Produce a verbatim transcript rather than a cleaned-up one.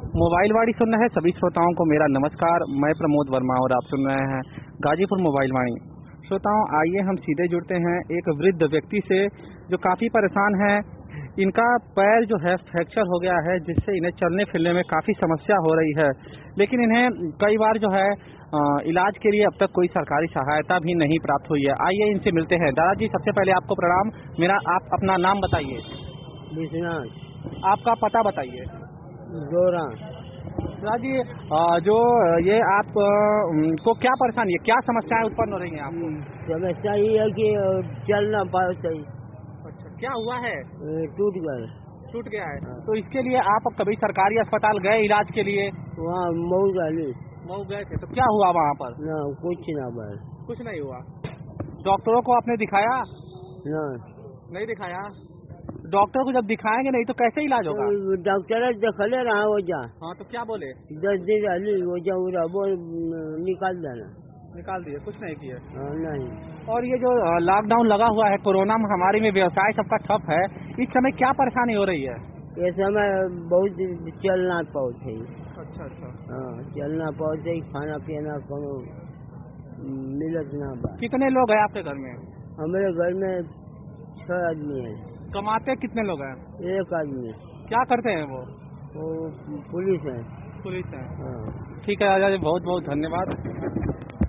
Mobile वाणी सुन रहे हैं सभी श्रोताओं को मेरा नमस्कार। मैं प्रमोद वर्मा और आप सुन रहे हैं गाजीपुर मोबाइल वाणी। श्रोताओं, आइए हम सीधे जुड़ते हैं एक वृद्ध व्यक्ति से जो काफ़ी परेशान है। इनका पैर जो है फ्रैक्चर हो गया है, जिससे इन्हें चलने फिरने में काफ़ी समस्या हो रही है, लेकिन इन्हें कई बार जो है इलाज के लिए अब तक कोई सरकारी सहायता भी नहीं प्राप्त हुई है। आइए इनसे मिलते हैं। दादाजी, सबसे पहले आपको प्रणाम। मेरा आप अपना नाम बताइए। विश्वनाथ। आपका पता बताइए। जोरा। दादाजी, जो ये आप को क्या परेशानी है, क्या समस्याएं उत्पन्न हो रही हैं आपको? समस्या ये है कि चल ना पाओ सही। अच्छा, क्या हुआ है? टूट गए। टूट गया है। हाँ। तो इसके लिए आप कभी सरकारी अस्पताल गए इलाज के लिए? वहाँ मऊ गए। मऊ गए थे, तो क्या हुआ वहाँ पर? ना कुछ ना भाई, कुछ नहीं हुआ। डॉक्टरों को आपने दिखाया? ना, नहीं दिखाया। डॉक्टर को जब दिखाएंगे नहीं तो कैसे इलाज होगा? तो डॉक्टर देखले रहा वो जा। हाँ, तो क्या बोले? दस दिन रही वो जा वो निकाल देना। निकाल दिए, कुछ नहीं किए? नहीं। और ये जो लॉकडाउन लगा हुआ है, कोरोना महामारी में व्यवसाय सबका ठप है, इस समय क्या परेशानी हो रही है? इस समय बहुत चलना पहुँचे। अच्छा अच्छा। हाँ, चलना पहुँचे, खाना पीना कोनो मिलत ना बा। कितने लोग हैं आपके घर में? हमारे घर में छह आदमी है। कमाते कितने लोग हैं? एक आदमी। क्या करते हैं वो? वो पुलिस है। पुलिस है। हाँ। ठीक है दादाजी, बहुत बहुत धन्यवाद।